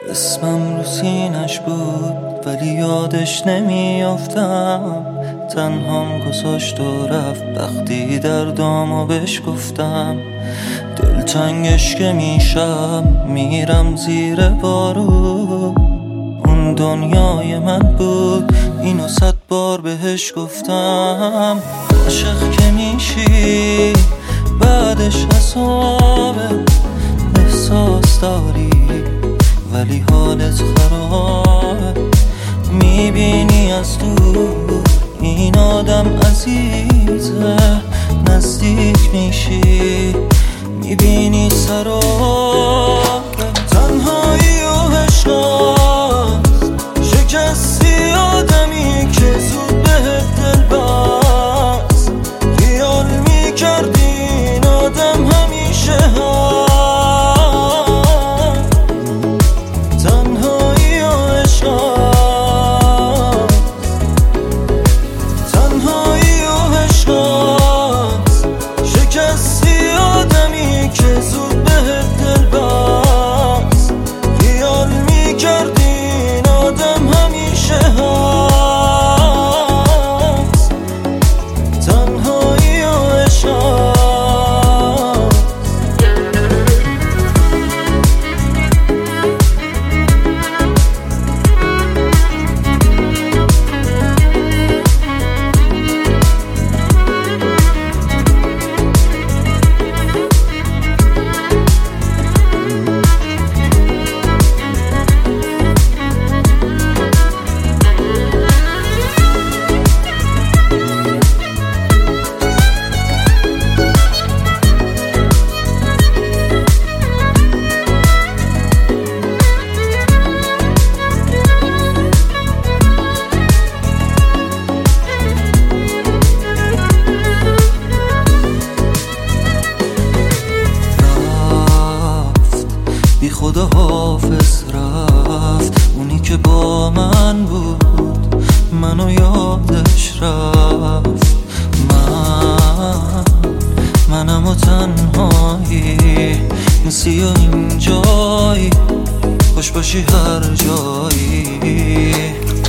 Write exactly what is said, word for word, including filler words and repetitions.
اسمم رو سینش بود ولی یادش نمیافتم. تنهام گذاشت و رفت وقتی دردامو بهش گفتم. دلتنگش که میشم میرم زیر بارو. اون دنیای من بود اینو صد بار بهش گفتم. عاشق که میشی بعدش حسابه. احساس داری ولی حالت خرابه. میبینی از دور این آدم عزیزه. نزدیک میشی میبینی سرابه. تنهایی و عشقاست. شکستی آدمی که زود بهت دل بست. خیال میکردی این آدم همیشه هست. بی خدا حافظ رفت اونی که با من بود. منو یادش رفت. من منم و تنهایی نسی و این جایی. خوش باشی هر جایی.